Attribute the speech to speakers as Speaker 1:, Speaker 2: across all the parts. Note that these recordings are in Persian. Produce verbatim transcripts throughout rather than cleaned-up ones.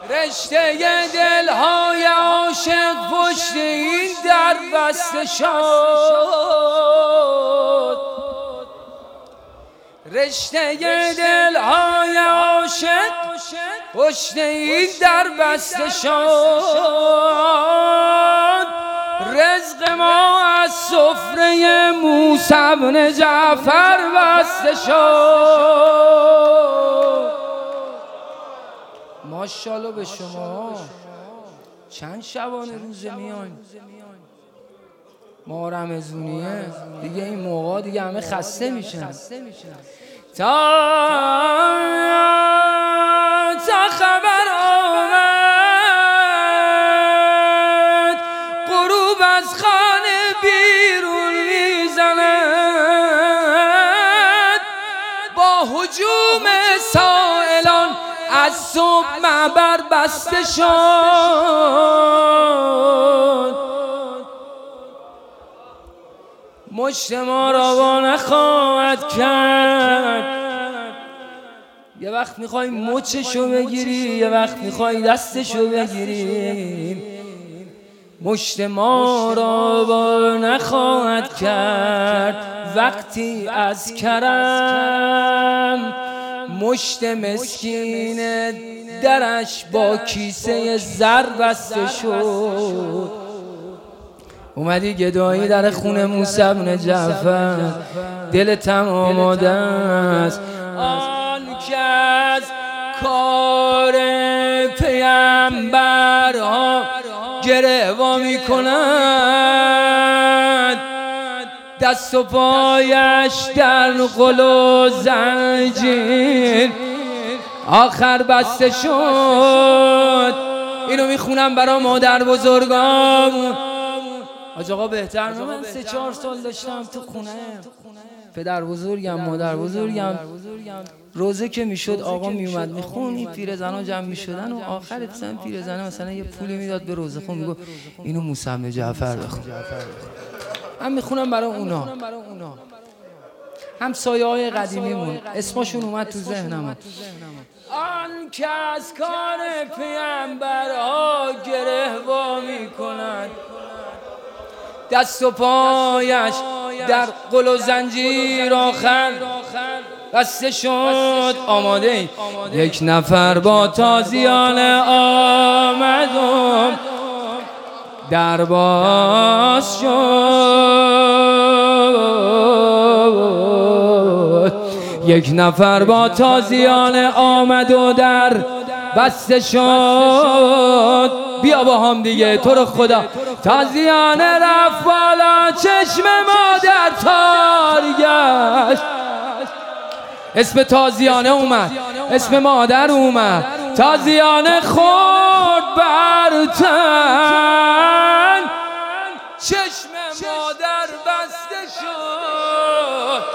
Speaker 1: رشته دلهای عاشق پشت این در بسته شد، رشته دلهای عاشق پشت این در بسته شد. رزق ما از سفره موسی بن جعفر بسته شد. ماشاءالله به شما چند شبانه روزه میاین؟ ما رمضونیه دیگه، این موقع دیگه همه خسته میشن. تا تا خبر آمد غروب از خانه بیرون میزند، با هجوم سائلان از صبح معبر بسته شد. مشت ما را وا نخواهد کرد. یه وقت میخوای مچشو بگیری، یه وقت میخوای دستشو بگیری. مشت ما را وا نخواهد کرد وقتی از کرم مشت مسکین درش با کیسه زر بسته شد. اومدی گدایی در خونه موسی بن جعفر، دلتم آماده است آن که از کار پیامبرها گره وا می‌کند، دست و پایش در قل و زنجیر آخر بسته شد. اینو میخونم برای مادر بزرگام. حاج آقا بهتر نه، من سه چهار سال داشتم تو خونه پدر بزرگم مادر بزرگم روزه که میشد آقا میومد میخون، این پیرزنا جمع میشدن و آخر مثلا پیرزنه مثلا یه پولی میداد به روزه خون، میگو اینو موسی بن جعفر بخون. من میخونم برای اونا، هم سایه های قدیمیمون اسمشون اومد تو ذهنم. آن که از کار پیامبرها گره وا میکند، دست و پایش در قل و زنجیر آخر بسته شد. آماده یک نفر با تازیانه آمد و در باز شد. یک نفر با تازیانه آمد و در بسته شد. بیا با هم دیگه تو رو خدا. تازیانه رفت بالا، چشم مادر تار گشت. اسم تازیانه اومد، اسم مادر اومد. تازیانه خورد بر تن، چشم مادر بسته شد.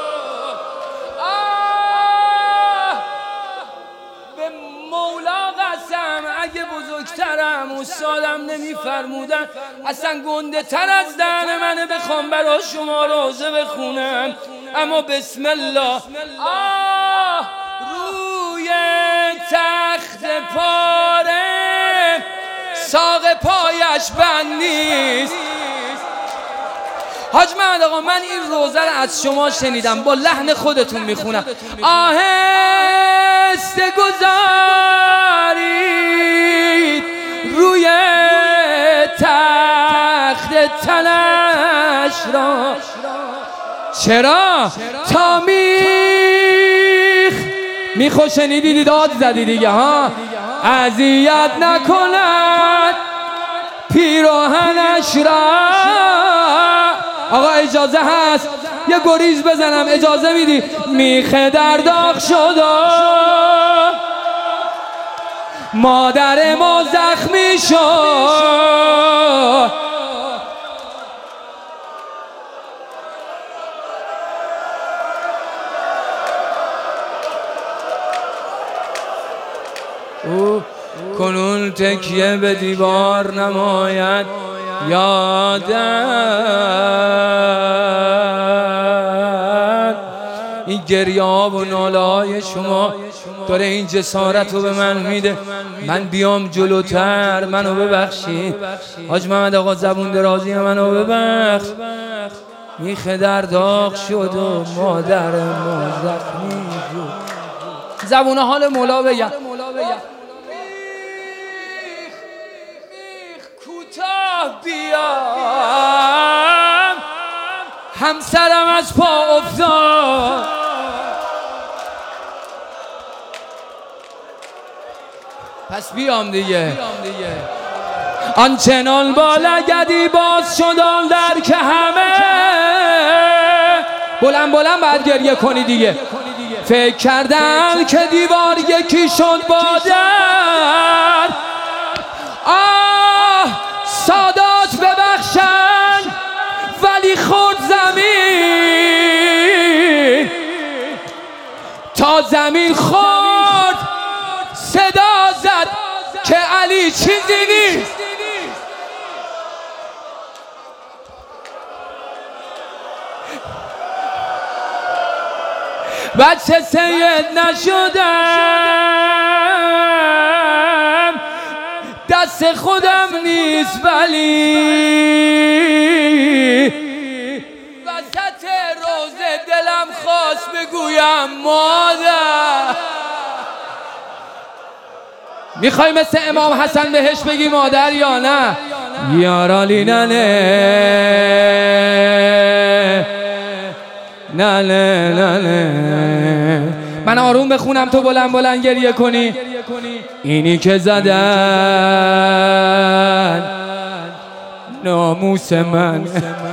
Speaker 1: اگه بزرگترم استادم نمیفرمودن اصلا گنده تر از دهن منه بخوام برای شما روزه بخونم، اما بسم الله. آه روی تخت پاره ساق پایش بند نیست. حاج محمد آقا من این روزه رو از شما شنیدم، با لحن خودتون میخونم. آهسته گذارید روی تخت تنش را، چرا؟ تا میخ میخو شنیدی داد زدی دیگه ها، اذیت نکند پیراهنش را. آقا اجازه هست یه گریز بزنم، اجازه میدی؟ میخ در داغ شد، مادر ما زخمی شد. او کنون تکیه به دیوار نماید یادم، این گریه ها و ناله های شما داره این جسارت رو به من میده من بیام جلوتر. منو ببخشید حاج محمد آقا زبون درازی منو ببخش. میخه در داغ شد و مادر ما زخمی شد. زبون حال مولا بگم میخ میخ کوتاه بیام همسرم از پا افتاد. پس بیام دیگه آنچنان با لگدی باز شدم در که همه بلند بلند بعد گریه کنی دیگه. فکر کردن که دیوار یکی شد با در. آه سادات ببخشن ولی خود زمین تا زمین خورد صدا زد که علی چیزی نیست. بچه سید نشدم دست خودم نیست ولی وسط روزه دلم خواست بگویم مادر. میخوای مثل امام حسن بهش بگی مادر یا نه؟ یارالی ننه نه نه نه نه. من آروم بخونم تو بلند بلند گریه کنی. اینی که زدن ناموس من